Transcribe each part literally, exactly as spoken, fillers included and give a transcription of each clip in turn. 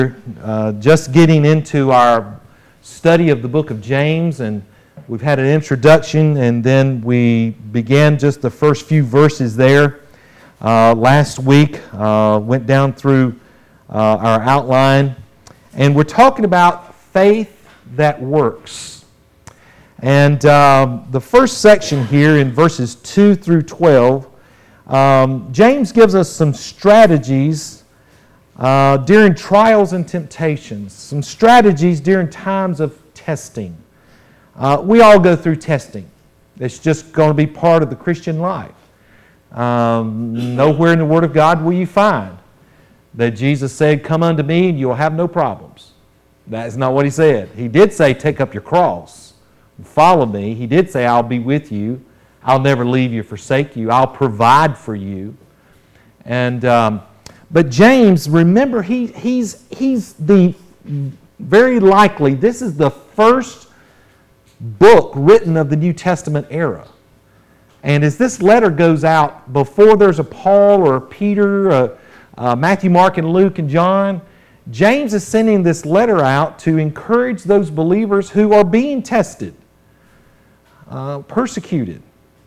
Uh, just getting into our study of the book of James, and we've had an introduction, and then we began just the first few verses there. Uh, last week, uh, went down through uh, our outline, and we're talking about faith that works. And um, the first section here in verses two through twelve, um, James gives us some strategies Uh, during trials and temptations, some strategies during times of testing. Uh, we all go through testing. It's just going to be part of the Christian life. Um, nowhere in the Word of God will you find that Jesus said, "Come unto me and you'll have no problems." That is not what He said. He did say, "Take up your cross and follow me." He did say, "I'll be with you. I'll never leave you, forsake you. I'll provide for you." And um, But James, remember, he, he's, he's the, very likely, this is the first book written of the New Testament era. And as this letter goes out, before there's a Paul or a Peter, uh, uh, Matthew, Mark, and Luke, and John, James is sending this letter out to encourage those believers who are being tested, uh, persecuted.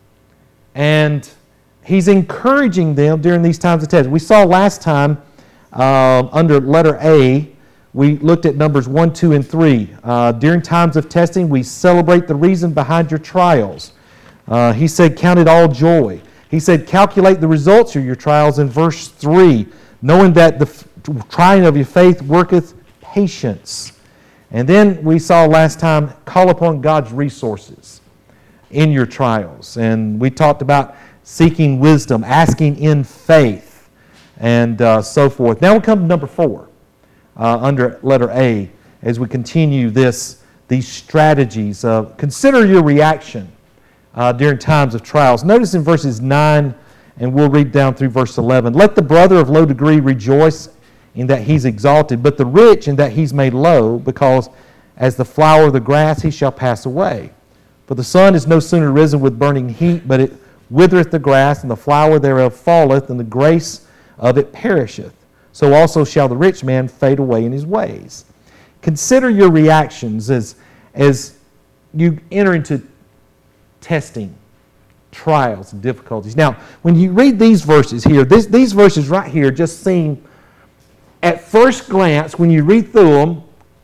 And he's encouraging them during these times of test. We saw last time uh, under letter A, we looked at numbers one, two, and three. Uh, during times of testing, we celebrate the reason behind your trials. Uh, he said, count it all joy. He said, calculate the results of your trials in verse three, knowing that the f- trying of your faith worketh patience. And then we saw last time, call upon God's resources in your trials. And we talked about seeking wisdom, asking in faith, and uh, so forth. Now we come to number four, uh, under letter A, as we continue this, these strategies. Of consider your reaction uh, during times of trials. Notice in verses nine, and we'll read down through verse eleven. Let the brother of low degree rejoice in that he's exalted, but the rich in that he's made low, because as the flower of the grass he shall pass away. For the sun is no sooner risen with burning heat, but it withereth the grass, and the flower thereof falleth, and the grace of it perisheth. So also shall the rich man fade away in his ways. Consider your reactions as, as you enter into testing, trials, and difficulties. Now, when you read these verses here, this, these verses right here just seem, at first glance, when you read through them,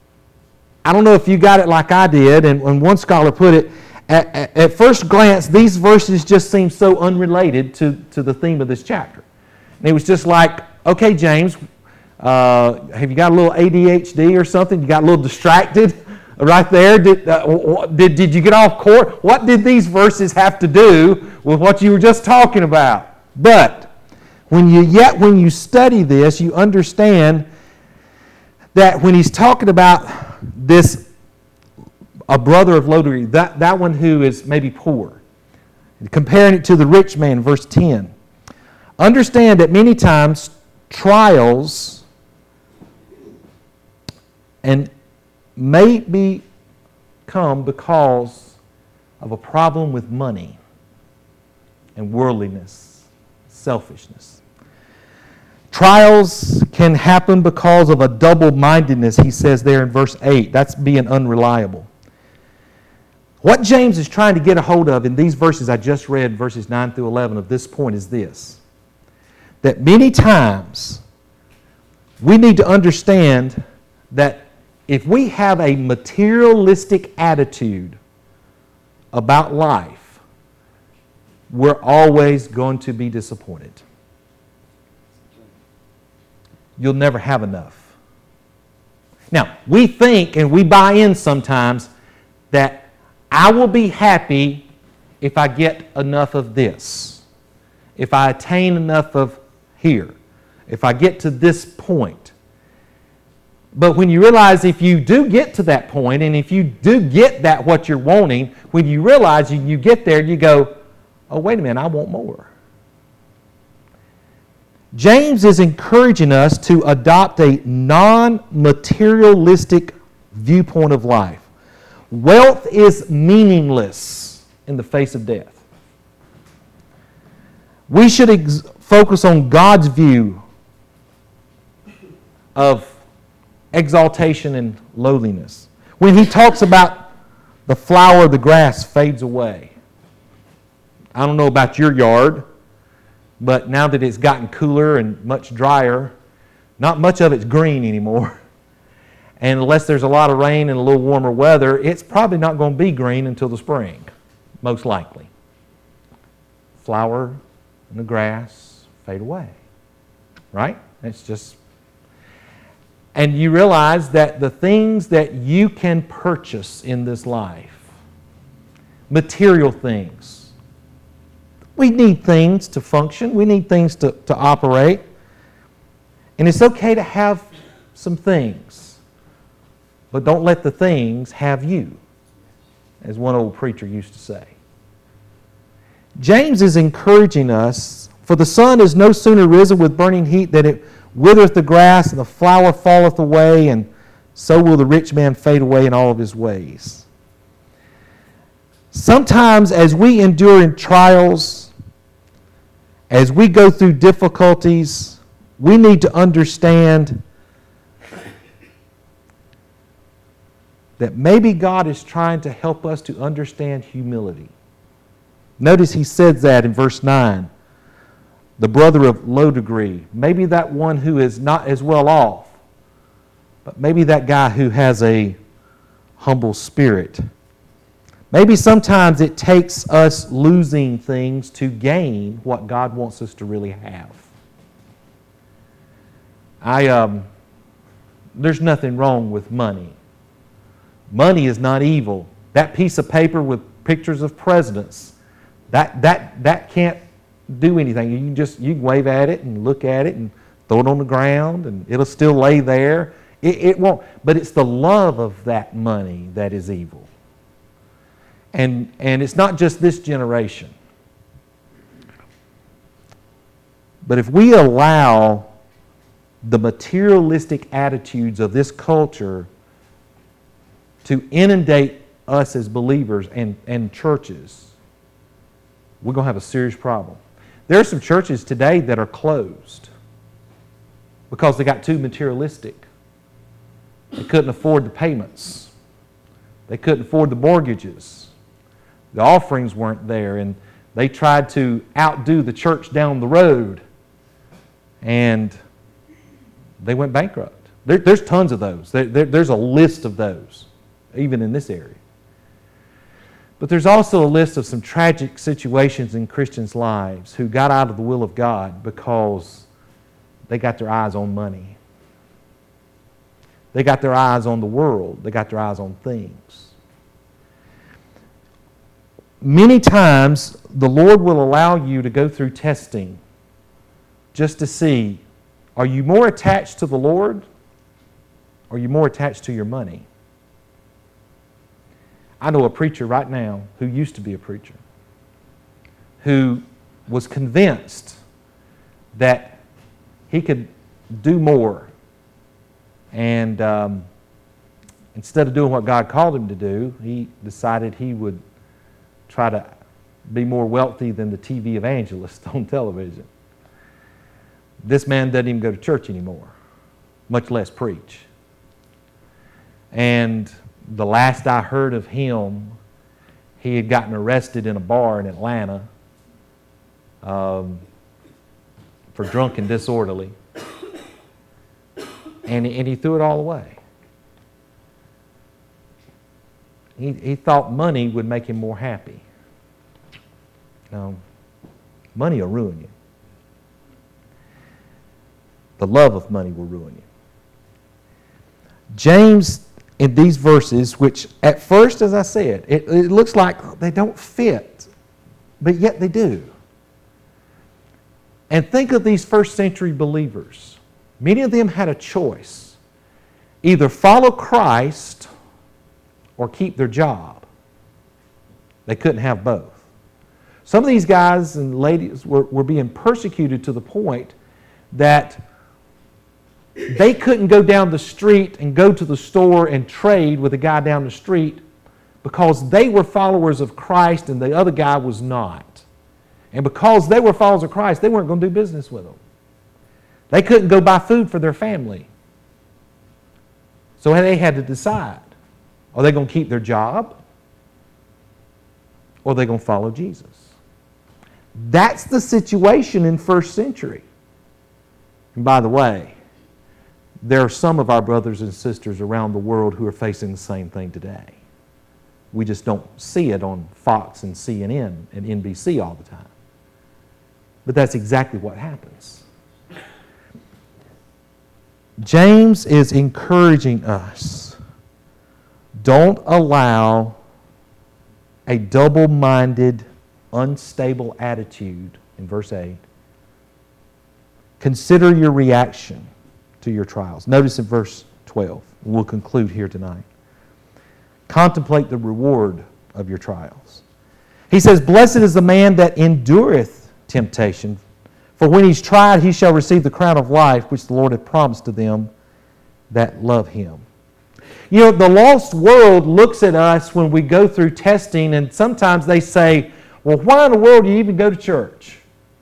I don't know if you got it like I did, and, and one scholar put it, At, at, at first glance, these verses just seem so unrelated to, to the theme of this chapter. And it was just like, okay, James, uh, have you got a little A D H D or something? You got a little distracted right there? Did, uh, did, did you get off course? What did these verses have to do with what you were just talking about? But when you yet when you study this, you understand that when he's talking about this, a brother of low degree, that, that one who is maybe poor. Comparing it to the rich man, verse ten. Understand that many times trials and may be come because of a problem with money and worldliness, selfishness. Trials can happen because of a double-mindedness, he says there in verse eight. That's being unreliable. What James is trying to get a hold of in these verses I just read, verses nine through eleven of this point, is this. That many times we need to understand that if we have a materialistic attitude about life, we're always going to be disappointed. You'll never have enough. Now, we think and we buy in sometimes that I will be happy if I get enough of this, if I attain enough of here, if I get to this point. But when you realize if you do get to that point, and if you do get that what you're wanting, when you realize you, you get there, you go, oh, wait a minute, I want more. James is encouraging us to adopt a non-materialistic viewpoint of life. Wealth is meaningless in the face of death. We should ex- focus on God's view of exaltation and lowliness. When he talks about the flower of the grass fades away. I don't know about your yard, but now that it's gotten cooler and much drier, not much of it's green anymore. And unless there's a lot of rain and a little warmer weather, it's probably not going to be green until the spring, most likely. Flower and the grass fade away, right? It's just... And you realize that the things that you can purchase in this life, material things, we need things to function. We need things to, to operate. And it's okay to have some things, but don't let the things have you, as one old preacher used to say. James is encouraging us, for the sun is no sooner risen with burning heat than it withereth the grass, and the flower falleth away, and so will the rich man fade away in all of his ways. Sometimes as we endure in trials, as we go through difficulties, we need to understand that maybe God is trying to help us to understand humility. Notice he says that in verse nine. The brother of low degree. Maybe that one who is not as well off, but maybe that guy who has a humble spirit. Maybe sometimes it takes us losing things to gain what God wants us to really have. I um, there's nothing wrong with money. Money is not evil. That piece of paper with pictures of presidents, that that that can't do anything. You can just you can wave at it and look at it and throw it on the ground and it'll still lay there. It, it won't. But it's the love of that money that is evil. And and it's not just this generation. But if we allow the materialistic attitudes of this culture to inundate us as believers and, and churches, we're going to have a serious problem. There are some churches today that are closed because they got too materialistic. They couldn't afford the payments. They couldn't afford the mortgages. The offerings weren't there, and they tried to outdo the church down the road, and they went bankrupt. There, there's tons of those. There, there, there's a list of those, even in this area. But there's also a list of some tragic situations in Christians' lives who got out of the will of God because they got their eyes on money. They got their eyes on the world. They got their eyes on things. Many times, the Lord will allow you to go through testing just to see, are you more attached to the Lord or are you more attached to your money? I know a preacher right now who used to be a preacher who was convinced that he could do more, and um, instead of doing what God called him to do, he decided he would try to be more wealthy than the T V evangelist on television. This man doesn't even go to church anymore, much less preach. And the last I heard of him, he had gotten arrested in a bar in Atlanta um, for drunk and disorderly. And, and he threw it all away. He, he thought money would make him more happy. No, money will ruin you. The love of money will ruin you. James, in these verses, which at first, as I said, it, it looks like they don't fit, but yet they do. And think of these first century believers. Many of them had a choice. Either follow Christ or keep their job. They couldn't have both. Some of these guys and ladies were, were being persecuted to the point that they couldn't go down the street and go to the store and trade with the guy down the street because they were followers of Christ and the other guy was not. And because they were followers of Christ, they weren't going to do business with them. They couldn't go buy food for their family. So they had to decide. Are they going to keep their job? Or are they going to follow Jesus? That's the situation in first century. And by the way, there are some of our brothers and sisters around the world who are facing the same thing today. We just don't see it on Fox and C N N and N B C all the time. But that's exactly what happens. James is encouraging us. Don't allow a double-minded, unstable attitude, in verse eight. Consider your reaction to your trials. Notice in verse twelve. We'll conclude here tonight. Contemplate the reward of your trials. He says, blessed is the man that endureth temptation, for when he's tried, he shall receive the crown of life which the Lord hath promised to them that love him. You know, the lost world looks at us when we go through testing, and sometimes they say, well, why in the world do you even go to church?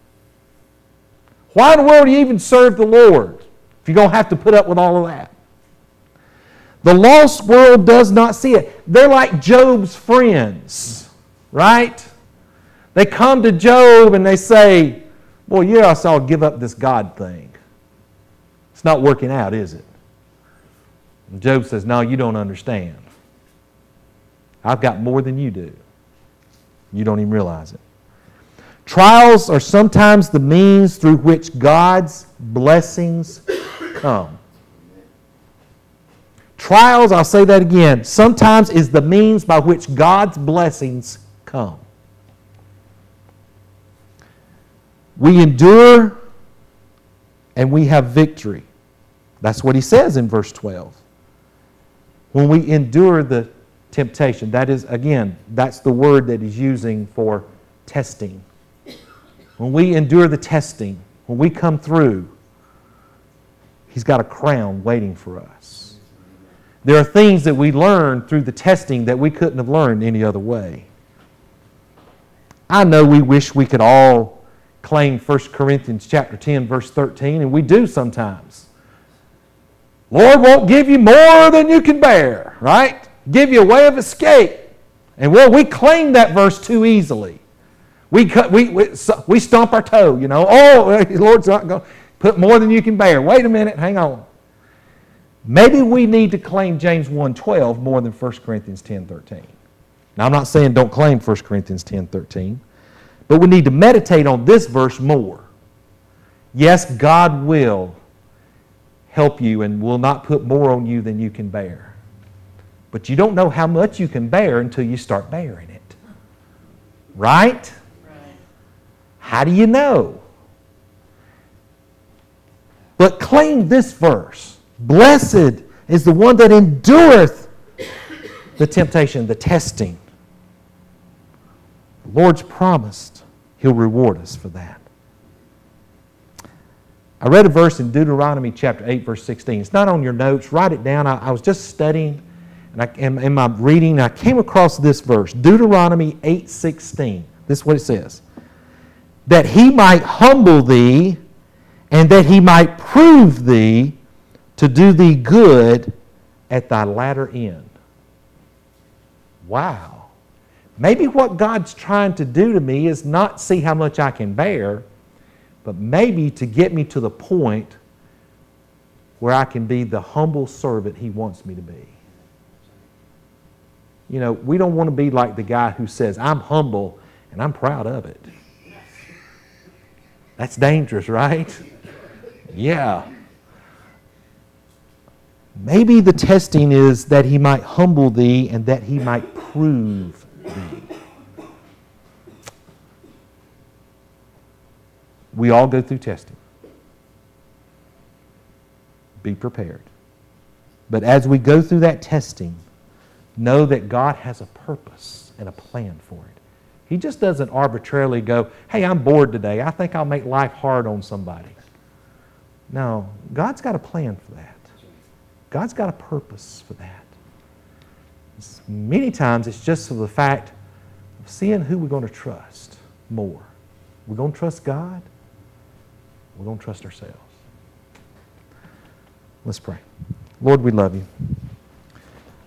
Why in the world do you even serve the Lord if you're going to have to put up with all of that? The lost world does not see it. They're like Job's friends, right? They come to Job and they say, boy, you ought to give up this God thing. It's not working out, is it? And Job says, no, you don't understand. I've got more than you do. You don't even realize it. Trials are sometimes the means through which God's blessings come. Trials, I'll say that again, sometimes is the means by which God's blessings come. We endure and we have victory. That's what he says in verse twelve. When we endure the temptation, that is, again, that's the word that he's using for testing. When we endure the testing, when we come through, he's got a crown waiting for us. There are things that we learn through the testing that we couldn't have learned any other way. I know we wish we could all claim First Corinthians chapter ten, verse thirteen, and we do sometimes. Lord won't give you more than you can bear, right? Give you a way of escape. And well, we claim that verse too easily. We cut, we, we, we stomp our toe, you know. Oh, the Lord's not going to put more than you can bear. Wait a minute, hang on. Maybe we need to claim James one twelve more than First Corinthians ten thirteen. Now, I'm not saying don't claim First Corinthians ten thirteen, but we need to meditate on this verse more. Yes, God will help you and will not put more on you than you can bear. But you don't know how much you can bear until you start bearing it. Right? Right. How do you know? But claim this verse. Blessed is the one that endureth the temptation, the testing. The Lord's promised He'll reward us for that. I read a verse in Deuteronomy chapter eight, verse sixteen. It's not on your notes. Write it down. I, I was just studying, and I, in, in my reading, I came across this verse, Deuteronomy eight sixteen. This is what it says. That He might humble thee, and that He might prove thee, to do thee good at thy latter end. Wow. Maybe what God's trying to do to me is not see how much I can bear, but maybe to get me to the point where I can be the humble servant He wants me to be. You know, we don't want to be like the guy who says, I'm humble and I'm proud of it. That's dangerous, right? Yeah. Maybe the testing is that He might humble thee and that He might prove thee. We all go through testing. Be prepared. But as we go through that testing, know that God has a purpose and a plan for it. He just doesn't arbitrarily go, hey, I'm bored today. I think I'll make life hard on somebody. No, God's got a plan for that. God's got a purpose for that. It's, many times it's just for the fact of seeing who we're going to trust more. We're going to trust God. We're going to trust ourselves. Let's pray. Lord, we love you.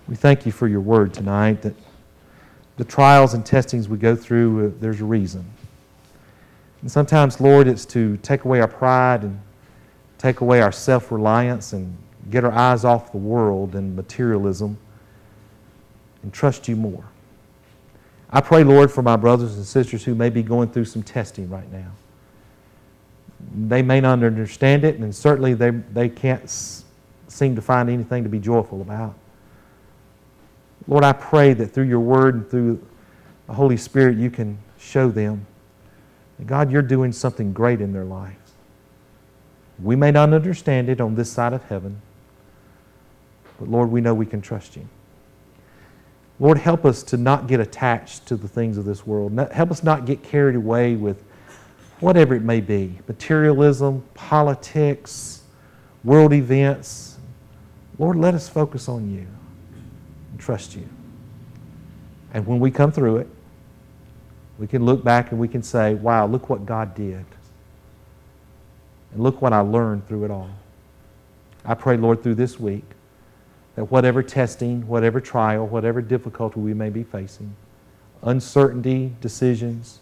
We thank you for your word tonight, that the trials and testings we go through, uh, there's a reason. And sometimes, Lord, it's to take away our pride and take away our self-reliance and get our eyes off the world and materialism and trust you more. I pray, Lord, for my brothers and sisters who may be going through some testing right now. They may not understand it, and certainly they, they can't s- seem to find anything to be joyful about. Lord, I pray that through your word and through the Holy Spirit you can show them that, God, you're doing something great in their lives. We may not understand it on this side of heaven, but Lord, we know we can trust you. Lord, help us to not get attached to the things of this world. Help us not get carried away with whatever it may be, materialism, politics, world events. Lord, let us focus on you and trust you. And when we come through it, we can look back and we can say, wow, look what God did. And look what I learned through it all. I pray, Lord, through this week, that whatever testing, whatever trial, whatever difficulty we may be facing, uncertainty, decisions,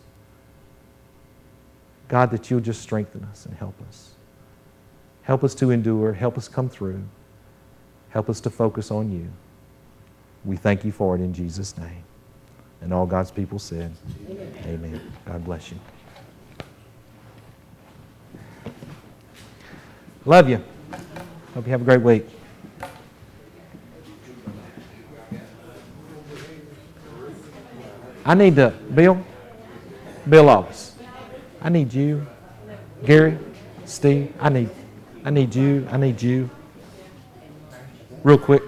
God, that you'll just strengthen us and help us. Help us to endure. Help us come through. Help us to focus on you. We thank you for it in Jesus' name. And all God's people said, amen. Amen. God bless you. Love you. Hope you have a great week. I need to, Bill, Bill Office. I need you, Gary, Steve. I need, I need you. I need you. Real quick.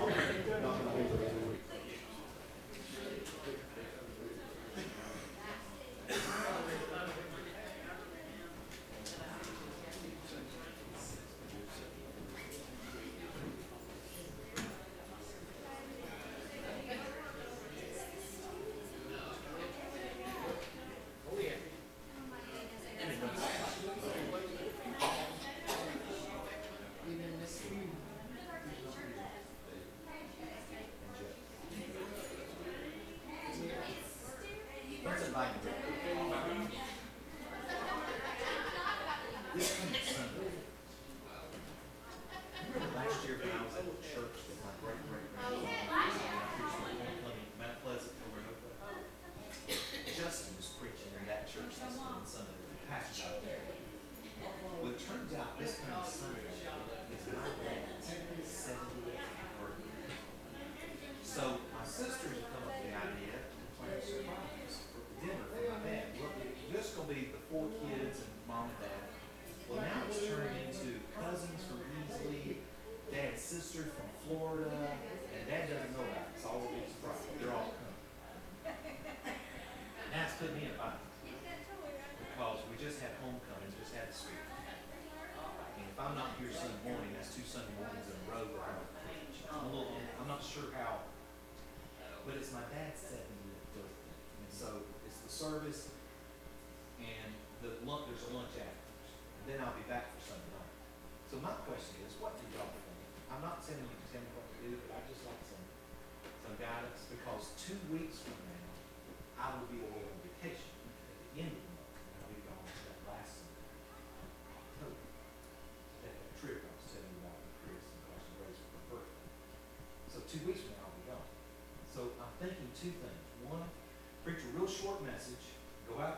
Two weeks from now, I'll be gone. So I'm thinking two things. One, preach a real short message, go out